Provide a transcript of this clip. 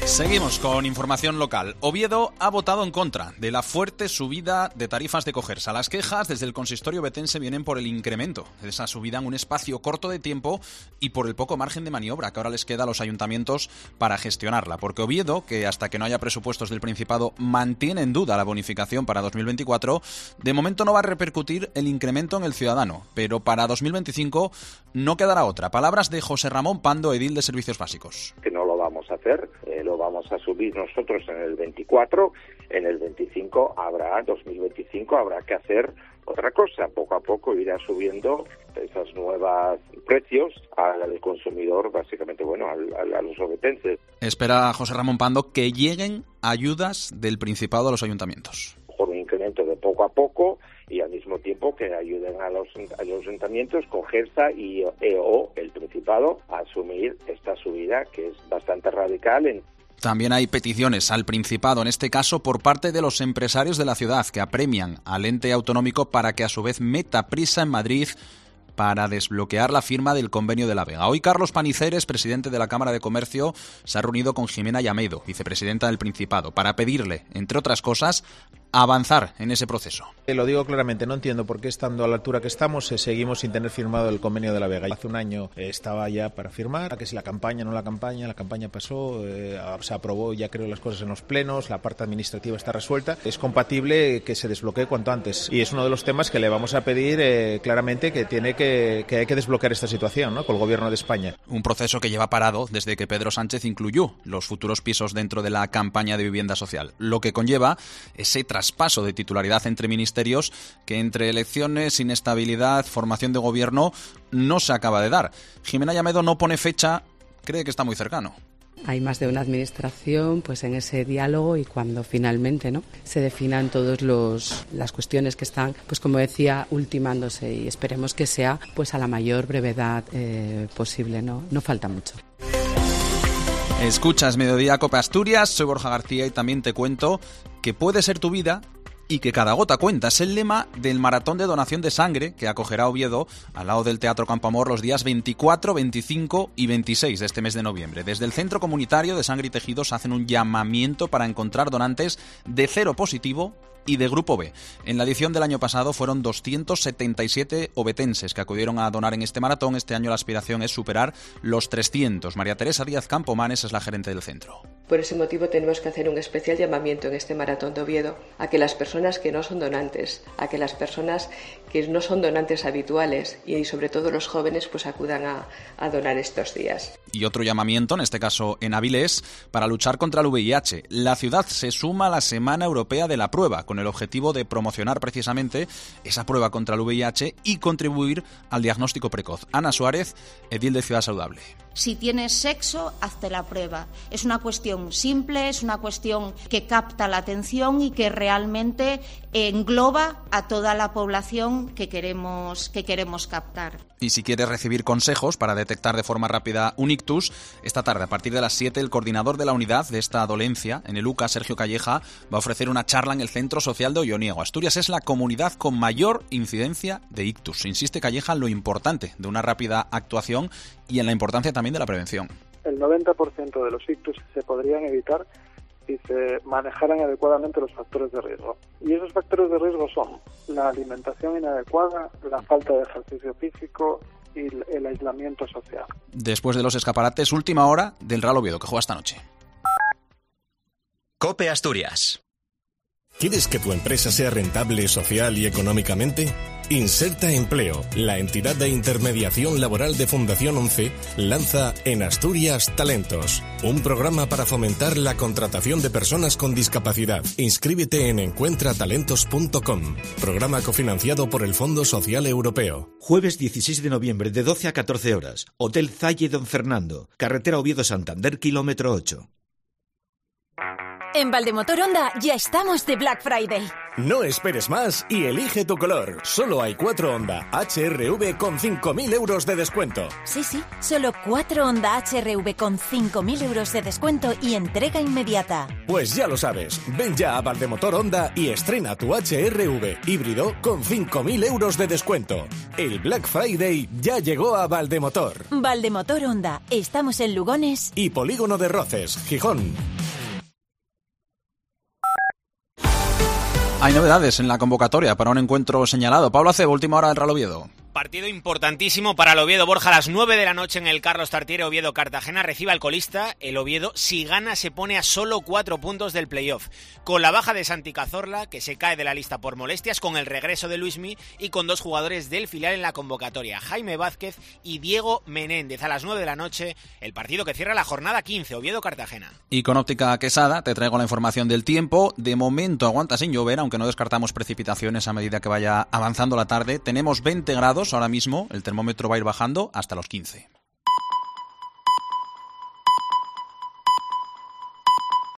Seguimos con información local. Oviedo ha votado en contra de la fuerte subida de tarifas de Cogersa. Las quejas desde el consistorio ovetense vienen por el incremento de esa subida en un espacio corto de tiempo y por el poco margen de maniobra que ahora les queda a los ayuntamientos para gestionarla. Porque Oviedo, que hasta que no haya presupuestos del Principado mantiene en duda la bonificación para 2024, de momento no va a repercutir el incremento en el ciudadano. Pero para 2025 no quedará otra. Palabras de José Ramón Pando, edil de Servicios Básicos. Que no lo vamos a hacer, lo vamos a subir nosotros en el 24, en el 2025 habrá que hacer otra cosa, poco a poco irá subiendo esos nuevos precios al consumidor, básicamente, a los ovetenses. Espera José Ramón Pando que lleguen ayudas del Principado a los ayuntamientos. Por un incremento de poco a poco y al mismo tiempo que ayuden a los ayuntamientos, Cogersa o el Principado a asumir esta subida que es bastante radical. También hay peticiones al Principado, en este caso por parte de los empresarios de la ciudad, que apremian al ente autonómico para que a su vez meta prisa en Madrid para desbloquear la firma del convenio de La Vega. Hoy Carlos Paniceres, presidente de la Cámara de Comercio, se ha reunido con Jimena Llamedo, vicepresidenta del Principado, para pedirle, entre otras cosas, avanzar en ese proceso. Lo digo claramente, no entiendo por qué estando a la altura que estamos seguimos sin tener firmado el convenio de La Vega. Hace un año estaba ya para firmar, que si la campaña la campaña pasó, se aprobó ya creo las cosas en los plenos, la parte administrativa está resuelta, es compatible que se desbloquee cuanto antes y es uno de los temas que le vamos a pedir claramente que hay que desbloquear esta situación, ¿no?, con el Gobierno de España. Un proceso que lleva parado desde que Pedro Sánchez incluyó los futuros pisos dentro de la campaña de vivienda social, lo que conlleva ese traspaso de titularidad entre ministerios que entre elecciones, inestabilidad, formación de gobierno no se acaba de dar. Jimena Llamedo no pone fecha, cree que está muy cercano. Hay más de una administración pues en ese diálogo y cuando finalmente se definan todas las cuestiones que están, pues como decía, ultimándose y esperemos que sea pues a la mayor brevedad posible, no falta mucho. Escuchas Mediodía Cope Asturias, soy Borja García y también te cuento que puede ser tu vida y que cada gota cuenta. Es el lema del maratón de donación de sangre que acogerá Oviedo al lado del Teatro Campoamor los días 24, 25 y 26 de este mes de noviembre. Desde el Centro Comunitario de Sangre y Tejidos hacen un llamamiento para encontrar donantes de cero positivo y de Grupo B. En la edición del año pasado fueron 277 ovetenses que acudieron a donar en este maratón. Este año la aspiración es superar los 300. María Teresa Díaz Campomanes es la gerente del centro. Por ese motivo tenemos que hacer un especial llamamiento en este maratón de Oviedo a que las personas que no son donantes, a que las personas que no son donantes habituales y sobre todo los jóvenes pues acudan a donar estos días. Y otro llamamiento, en este caso en Avilés, para luchar contra el VIH. La ciudad se suma a la Semana Europea de la Prueba, con el objetivo de promocionar precisamente esa prueba contra el VIH y contribuir al diagnóstico precoz. Ana Suárez, edil de Ciudad Saludable. Si tienes sexo, hazte la prueba. Es una cuestión simple, es una cuestión que capta la atención y que realmente engloba a toda la población que queremos captar. Y si quieres recibir consejos para detectar de forma rápida un ictus, esta tarde a partir de las 7 el coordinador de la unidad de esta dolencia en el UCA, Sergio Calleja, va a ofrecer una charla en el Centro Social de Olloniego. Asturias es la comunidad con mayor incidencia de ictus. Insiste Calleja en lo importante de una rápida actuación y en la importancia también de la prevención. El 90% de los ictus se podrían evitar si se manejaran adecuadamente los factores de riesgo. Y esos factores de riesgo son la alimentación inadecuada, la falta de ejercicio físico y el aislamiento social. Después de los escaparates, última hora del Real Oviedo, que juega esta noche. Cope Asturias. ¿Quieres que tu empresa sea rentable social y económicamente? Inserta Empleo, la entidad de intermediación laboral de Fundación 11, lanza En Asturias Talentos, un programa para fomentar la contratación de personas con discapacidad. Inscríbete en encuentratalentos.com, programa cofinanciado por el Fondo Social Europeo. Jueves 16 de noviembre de 12 a 14 horas, Hotel Zalle Don Fernando, carretera Oviedo-Santander, kilómetro 8. En Valdemotor Honda ya estamos de Black Friday. No esperes más y elige tu color. Solo hay 4 Honda HR-V con 5.000 euros de descuento. Sí, solo 4 Honda HR-V con 5.000 euros de descuento y entrega inmediata. Pues ya lo sabes, ven ya a Valdemotor Honda y estrena tu HR-V híbrido con 5.000 euros de descuento. El Black Friday ya llegó a Valdemotor. Valdemotor Honda, estamos en Lugones y Polígono de Roces, Gijón. Hay novedades en la convocatoria para un encuentro señalado. Pablo Acebo, última hora del Real Oviedo. Partido importantísimo para el Oviedo, Borja, a las 9 de la noche en el Carlos Tartiere. Oviedo-Cartagena recibe al colista. El Oviedo, si gana, se pone a solo 4 puntos del playoff. Con la baja de Santi Cazorla, que se cae de la lista por molestias, con el regreso de Luismi y con 2 jugadores del filial en la convocatoria, Jaime Vázquez y Diego Menéndez. A las 9 de la noche, el partido que cierra la jornada 15, Oviedo-Cartagena. Y con Óptica Quesada te traigo la información del tiempo. De momento aguanta sin llover, aunque no descartamos precipitaciones a medida que vaya avanzando la tarde. Tenemos 20 grados ahora mismo, el termómetro va a ir bajando hasta los 15.